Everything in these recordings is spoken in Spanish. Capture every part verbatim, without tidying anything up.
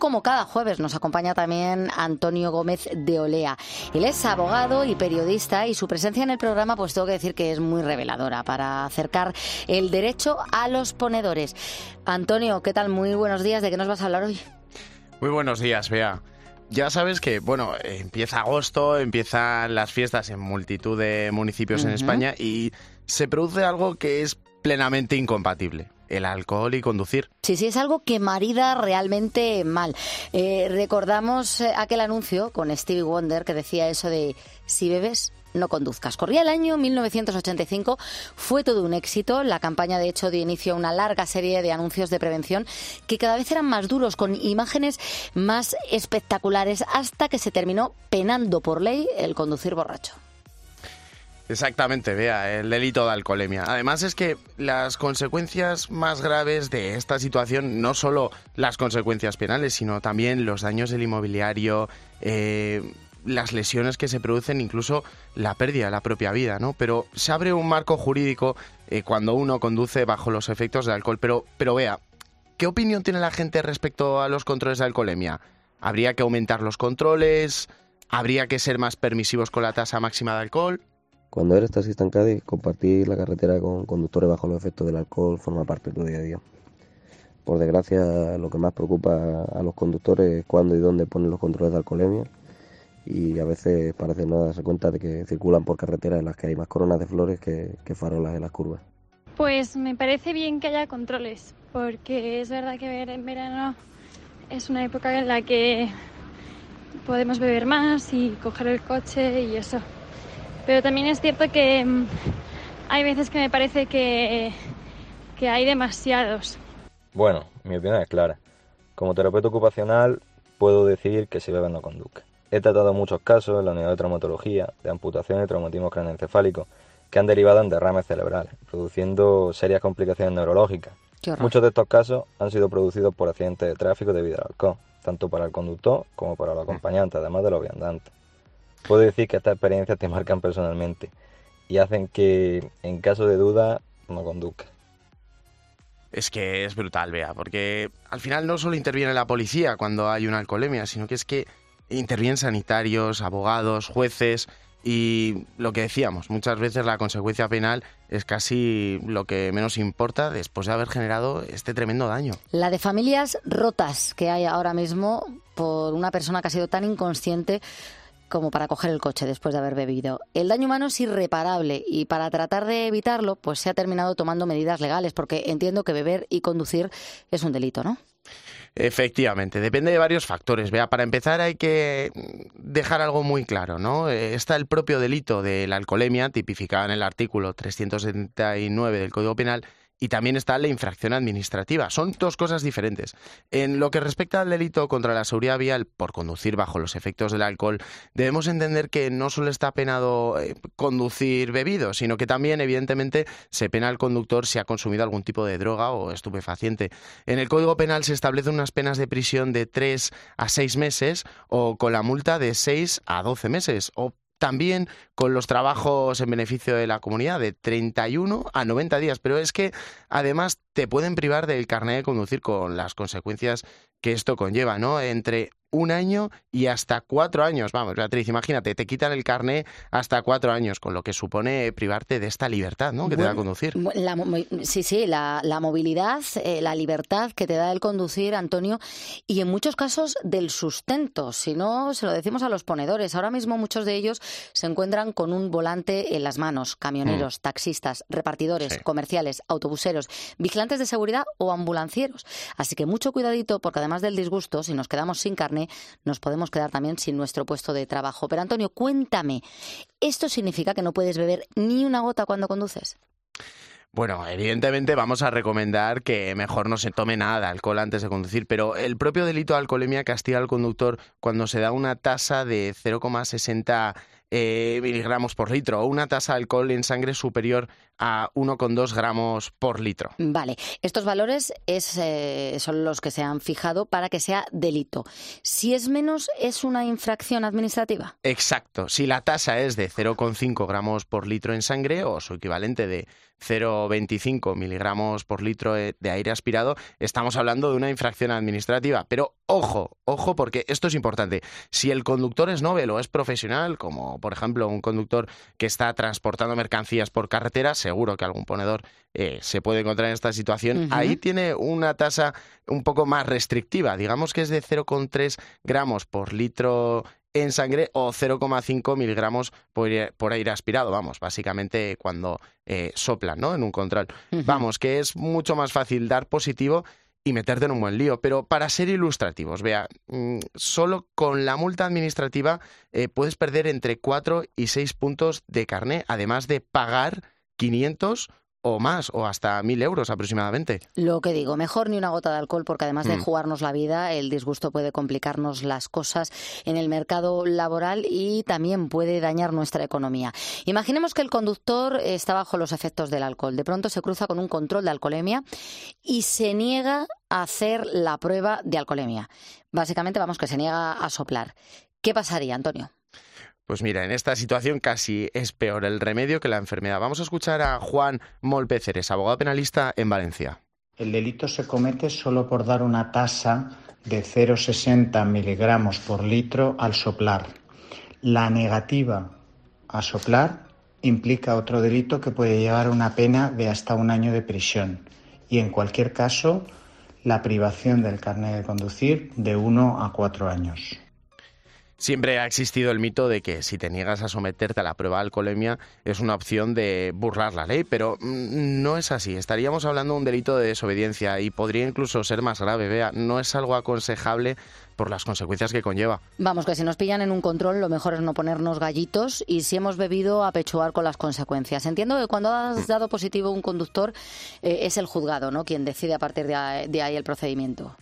como cada jueves nos acompaña también Antonio Gómez de Olea. Él es abogado y periodista y su presencia en el programa pues tengo que decir que es muy reveladora para acercar el derecho a los ponedores. Antonio, ¿qué tal? Muy buenos días. ¿De qué nos vas a hablar hoy? Muy buenos días, Bea. Ya sabes que, bueno, empieza agosto, empiezan las fiestas en multitud de municipios uh-huh. en España y se produce algo que es plenamente incompatible: el alcohol y conducir. Sí, sí, es algo que marida realmente mal. Eh, recordamos aquel anuncio con Stevie Wonder que decía eso de si bebes, no conduzcas. Corría el año mil novecientos ochenta y cinco, fue todo un éxito. La campaña, de hecho, dio inicio a una larga serie de anuncios de prevención que cada vez eran más duros, con imágenes más espectaculares, hasta que se terminó penando por ley el conducir borracho. Exactamente, Bea, el delito de alcoholemia. Además es que las consecuencias más graves de esta situación, no solo las consecuencias penales, sino también los daños del inmobiliario, eh, las lesiones que se producen, incluso la pérdida de la propia vida, ¿no? Pero se abre un marco jurídico eh, cuando uno conduce bajo los efectos del alcohol. Pero, pero Bea, ¿qué opinión tiene la gente respecto a los controles de alcoholemia? ¿Habría que aumentar los controles? ¿Habría que ser más permisivos con la tasa máxima de alcohol? Cuando eres taxista en Cádiz, compartir la carretera con conductores bajo los efectos del alcohol forma parte de tu día a día. Por desgracia, lo que más preocupa a los conductores es cuándo y dónde ponen los controles de alcoholemia, y a veces parece no darse cuenta de que circulan por carreteras en las que hay más coronas de flores que, que farolas en las curvas. Pues me parece bien que haya controles, porque es verdad que en verano es una época en la que podemos beber más y coger el coche y eso. Pero también es cierto que mmm, hay veces que me parece que, que hay demasiados. Bueno, mi opinión es clara. Como terapeuta ocupacional puedo decir que si bebes no conduzca. He tratado muchos casos en la unidad de traumatología de amputación y traumatismo craneoencefálico que han derivado en derrames cerebrales, produciendo serias complicaciones neurológicas. Muchos de estos casos han sido producidos por accidentes de tráfico debido al alcohol, tanto para el conductor como para los acompañantes, además de los viandantes. Puedo decir que estas experiencias te marcan personalmente y hacen que, en caso de duda, no conduzcas. Es que es brutal, Bea, porque al final no solo interviene la policía cuando hay una alcoholemia, sino que es que intervienen sanitarios, abogados, jueces, y lo que decíamos, muchas veces la consecuencia penal es casi lo que menos importa después de haber generado este tremendo daño. La de familias rotas que hay ahora mismo por una persona que ha sido tan inconsciente como para coger el coche después de haber bebido. El daño humano es irreparable y para tratar de evitarlo, pues se ha terminado tomando medidas legales, porque entiendo que beber y conducir es un delito, ¿no? Efectivamente, depende de varios factores. Vea, para empezar hay que dejar algo muy claro, ¿no? Está el propio delito de la alcoholemia, tipificado en el artículo trescientos setenta y nueve del Código Penal, y también está la infracción administrativa. Son dos cosas diferentes. En lo que respecta al delito contra la seguridad vial por conducir bajo los efectos del alcohol, debemos entender que no solo está penado eh, conducir bebido, sino que también, evidentemente, se pena al conductor si ha consumido algún tipo de droga o estupefaciente. En el Código Penal se establecen unas penas de prisión de tres a seis meses o con la multa de seis a doce meses, o también con los trabajos en beneficio de la comunidad de treinta y uno a noventa días. Pero es que además te pueden privar del carnet de conducir con las consecuencias que esto conlleva, ¿no? Entre un año y hasta cuatro años. Vamos, Beatriz, imagínate, te quitan el carné hasta cuatro años, con lo que supone privarte de esta libertad, ¿no?, que bueno, te da conducir. La, sí, sí, la, la movilidad, eh, la libertad que te da el conducir, Antonio, y en muchos casos del sustento. Si no, se lo decimos a los ponedores. Ahora mismo muchos de ellos se encuentran con un volante en las manos. Camioneros, mm. taxistas, repartidores, sí. comerciales, autobuseros, vigilantes de seguridad o ambulancieros. Así que mucho cuidadito, porque además del disgusto, si nos quedamos sin carné, nos podemos quedar también sin nuestro puesto de trabajo. Pero Antonio, cuéntame, ¿esto significa que no puedes beber ni una gota cuando conduces? Bueno, evidentemente vamos a recomendar que mejor no se tome nada de alcohol antes de conducir, pero el propio delito de alcoholemia castiga al conductor cuando se da una tasa de cero coma sesenta eh, miligramos por litro o una tasa de alcohol en sangre superior a uno coma dos gramos por litro. Vale, estos valores es, eh, son los que se han fijado para que sea delito. Si es menos, ¿es una infracción administrativa? Exacto. Si la tasa es de cero coma cinco gramos por litro en sangre o su equivalente de cero coma veinticinco miligramos por litro de aire aspirado, estamos hablando de una infracción administrativa. Pero ojo, ojo, porque esto es importante. Si el conductor es novel o es profesional, como por ejemplo un conductor que está transportando mercancías por carretera, seguro que algún ponedor eh, se puede encontrar en esta situación. Uh-huh. Ahí tiene una tasa un poco más restrictiva, digamos que es de cero coma tres gramos por litro en sangre o cero coma cinco miligramos por, por aire aspirado, vamos, básicamente cuando eh, soplan, ¿no?, en un control. Uh-huh. Vamos, que es mucho más fácil dar positivo y meterte en un buen lío. Pero para ser ilustrativos, vea, mmm, solo con la multa administrativa eh, puedes perder entre cuatro y seis puntos de carné, además de pagar quinientos o más, o hasta mil euros aproximadamente. Lo que digo, mejor ni una gota de alcohol, porque además de mm. jugarnos la vida, el disgusto puede complicarnos las cosas en el mercado laboral y también puede dañar nuestra economía. Imaginemos que el conductor está bajo los efectos del alcohol. De pronto se cruza con un control de alcoholemia y se niega a hacer la prueba de alcoholemia. Básicamente, vamos, que se niega a soplar. ¿Qué pasaría, Antonio? Pues mira, en esta situación casi es peor el remedio que la enfermedad. Vamos a escuchar a Juan Molpeceres, abogado penalista en Valencia. El delito se comete solo por dar una tasa de cero coma sesenta miligramos por litro al soplar. La negativa a soplar implica otro delito que puede llevar a una pena de hasta un año de prisión y, en cualquier caso, la privación del carnet de conducir de uno a cuatro años. Siempre ha existido el mito de que si te niegas a someterte a la prueba de alcoholemia es una opción de burlar la ley, pero no es así. Estaríamos hablando de un delito de desobediencia y podría incluso ser más grave. Vea, no es algo aconsejable por las consecuencias que conlleva. Vamos, que si nos pillan en un control lo mejor es no ponernos gallitos y si hemos bebido apechugar con las consecuencias. Entiendo que cuando has dado positivo un conductor eh, es el juzgado, ¿no?, quien decide a partir de ahí, de ahí el procedimiento.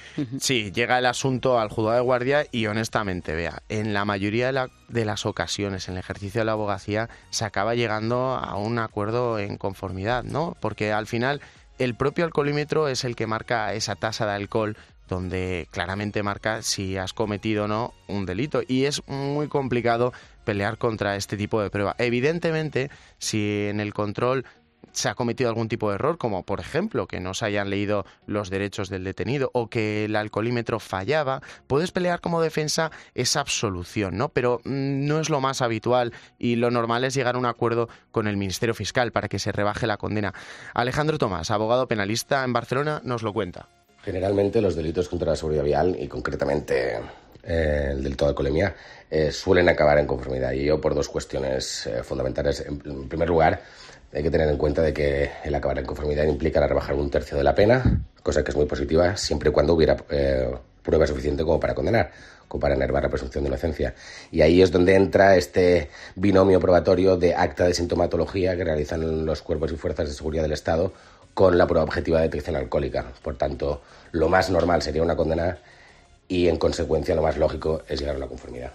Sí, llega el asunto al juzgado de guardia y honestamente, vea, en la mayoría de, la, de las ocasiones en el ejercicio de la abogacía se acaba llegando a un acuerdo en conformidad, ¿no? Porque al final el propio alcoholímetro es el que marca esa tasa de alcohol, donde claramente marca si has cometido o no un delito. Y es muy complicado pelear contra este tipo de prueba. Evidentemente, si en el control se ha cometido algún tipo de error, como por ejemplo que no se hayan leído los derechos del detenido o que el alcoholímetro fallaba, puedes pelear como defensa esa absolución, ¿no? Pero mmm, no es lo más habitual y lo normal es llegar a un acuerdo con el Ministerio Fiscal para que se rebaje la condena. Alejandro Tomás, abogado penalista en Barcelona, nos lo cuenta. Generalmente los delitos contra la seguridad vial y concretamente eh, el delito de alcoholemia eh, suelen acabar en conformidad, y ello por dos cuestiones eh, fundamentales. En, en primer lugar, hay que tener en cuenta de que el acabar en conformidad implica rebajar un tercio de la pena, cosa que es muy positiva siempre y cuando hubiera eh, prueba suficiente como para condenar, como para enervar la presunción de inocencia. Y ahí es donde entra este binomio probatorio de acta de sintomatología que realizan los cuerpos y fuerzas de seguridad del Estado con la prueba objetiva de detección alcohólica. Por tanto, lo más normal sería una condena y, en consecuencia, lo más lógico es llegar a una conformidad.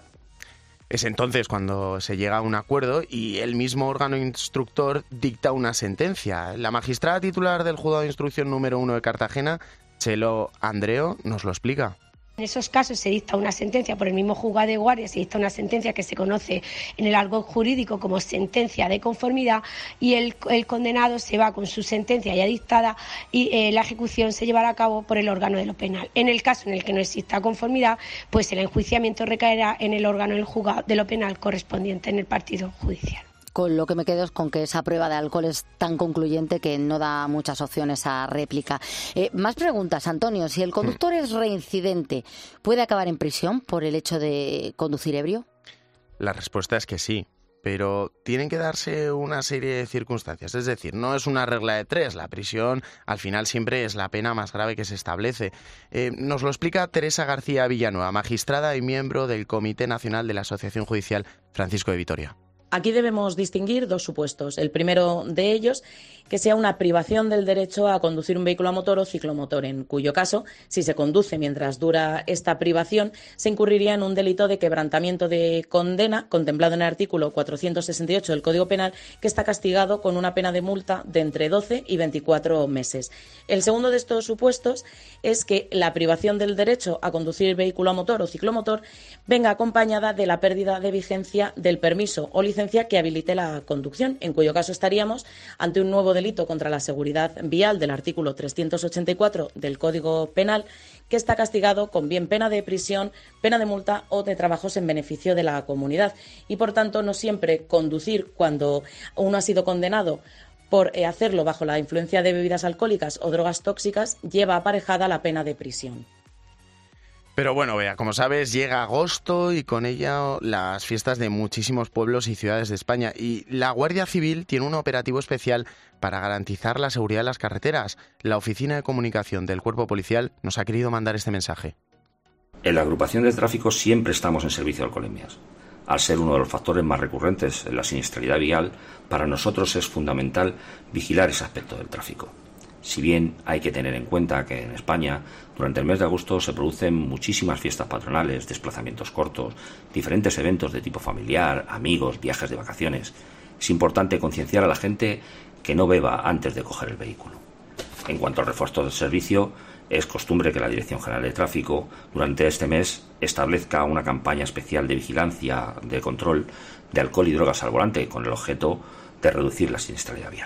Es entonces cuando se llega a un acuerdo y el mismo órgano instructor dicta una sentencia. La magistrada titular del Juzgado de Instrucción número uno de Cartagena, Chelo Andreo, nos lo explica. En esos casos se dicta una sentencia por el mismo juzgado de guardia, se dicta una sentencia que se conoce en el argot jurídico como sentencia de conformidad, y el, el condenado se va con su sentencia ya dictada y eh, la ejecución se llevará a cabo por el órgano de lo penal. En el caso en el que no exista conformidad, pues el enjuiciamiento recaerá en el órgano del juzgado de lo penal correspondiente en el partido judicial. Con lo que me quedo es con que esa prueba de alcohol es tan concluyente que no da muchas opciones a réplica. Eh, más preguntas, Antonio. Si el conductor es reincidente, ¿puede acabar en prisión por el hecho de conducir ebrio? La respuesta es que sí, pero tienen que darse una serie de circunstancias. Es decir, no es una regla de tres. La prisión, al final, siempre es la pena más grave que se establece. Eh, nos lo explica Teresa García Villanueva, magistrada y miembro del Comité Nacional de la Asociación Judicial Francisco de Vitoria. Aquí debemos distinguir dos supuestos. El primero de ellos, que sea una privación del derecho a conducir un vehículo a motor o ciclomotor, en cuyo caso, si se conduce mientras dura esta privación, se incurriría en un delito de quebrantamiento de condena, contemplado en el artículo cuatrocientos sesenta y ocho del Código Penal, que está castigado con una pena de multa de entre doce y veinticuatro meses. El segundo de estos supuestos es que la privación del derecho a conducir vehículo a motor o ciclomotor venga acompañada de la pérdida de vigencia del permiso o licencia licencia que habilite la conducción, en cuyo caso estaríamos ante un nuevo delito contra la seguridad vial del artículo trescientos ochenta y cuatro del Código Penal, que está castigado con bien pena de prisión, pena de multa o de trabajos en beneficio de la comunidad. Y, por tanto, no siempre conducir cuando uno ha sido condenado por hacerlo bajo la influencia de bebidas alcohólicas o drogas tóxicas lleva aparejada la pena de prisión. Pero bueno, Bea, como sabes, llega agosto y con ella las fiestas de muchísimos pueblos y ciudades de España. Y la Guardia Civil tiene un operativo especial para garantizar la seguridad en las carreteras. La Oficina de Comunicación del Cuerpo Policial nos ha querido mandar este mensaje. En la agrupación de tráfico siempre estamos en servicio de alcoholemias. Al ser uno de los factores más recurrentes en la siniestralidad vial, para nosotros es fundamental vigilar ese aspecto del tráfico. Si bien hay que tener en cuenta que en España, durante el mes de agosto, se producen muchísimas fiestas patronales, desplazamientos cortos, diferentes eventos de tipo familiar, amigos, viajes de vacaciones, es importante concienciar a la gente que no beba antes de coger el vehículo. En cuanto al refuerzo del servicio, es costumbre que la Dirección General de Tráfico durante este mes establezca una campaña especial de vigilancia, de control de alcohol y drogas al volante, con el objeto de reducir la siniestralidad vial.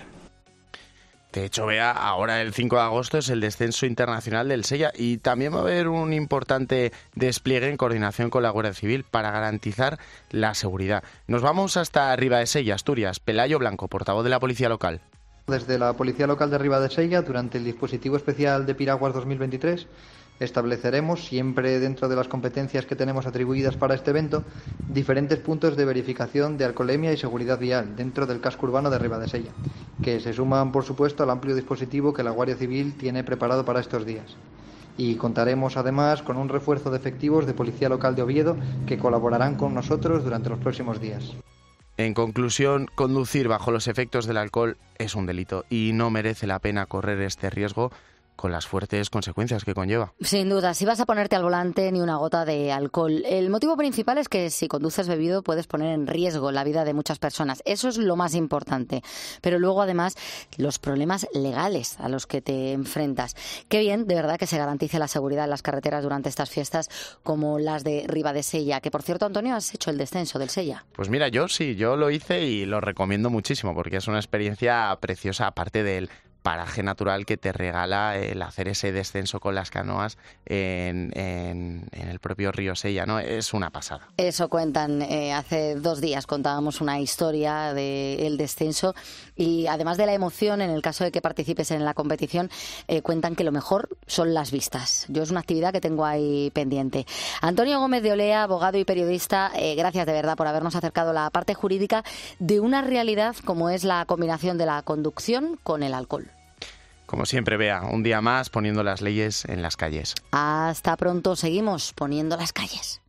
De hecho, Bea, ahora el cinco de agosto es el descenso internacional del Sella y también va a haber un importante despliegue en coordinación con la Guardia Civil para garantizar la seguridad. Nos vamos hasta Ribadesella, Asturias. Pelayo Blanco, portavoz de la Policía Local. Desde la Policía Local de Ribadesella, durante el dispositivo especial de Piraguas dos mil veintitrés, estableceremos, siempre dentro de las competencias que tenemos atribuidas para este evento, diferentes puntos de verificación de alcoholemia y seguridad vial dentro del casco urbano de Ribadesella, que se suman, por supuesto, al amplio dispositivo que la Guardia Civil tiene preparado para estos días. Y contaremos, además, con un refuerzo de efectivos de Policía Local de Oviedo que colaborarán con nosotros durante los próximos días. En conclusión, conducir bajo los efectos del alcohol es un delito y no merece la pena correr este riesgo con las fuertes consecuencias que conlleva. Sin duda, si vas a ponerte al volante, ni una gota de alcohol. El motivo principal es que si conduces bebido puedes poner en riesgo la vida de muchas personas. Eso es lo más importante. Pero luego, además, los problemas legales a los que te enfrentas. Qué bien, de verdad, que se garantice la seguridad en las carreteras durante estas fiestas como las de Ribadesella. Que, por cierto, Antonio, has hecho el descenso del Sella. Pues mira, yo sí, yo lo hice y lo recomiendo muchísimo porque es una experiencia preciosa, aparte del paraje natural que te regala el hacer ese descenso con las canoas en, en, en el propio río Sella, ¿no? Es una pasada. Eso cuentan, eh, hace dos días contábamos una historia del descenso y además de la emoción, en el caso de que participes en la competición, eh, cuentan que lo mejor son las vistas. Yo es una actividad que tengo ahí pendiente. Antonio Gómez de Olea, abogado y periodista, eh, gracias de verdad por habernos acercado la parte jurídica de una realidad como es la combinación de la conducción con el alcohol. Como siempre, Bea, un día más poniendo las leyes en las calles. Hasta pronto, seguimos poniendo las calles.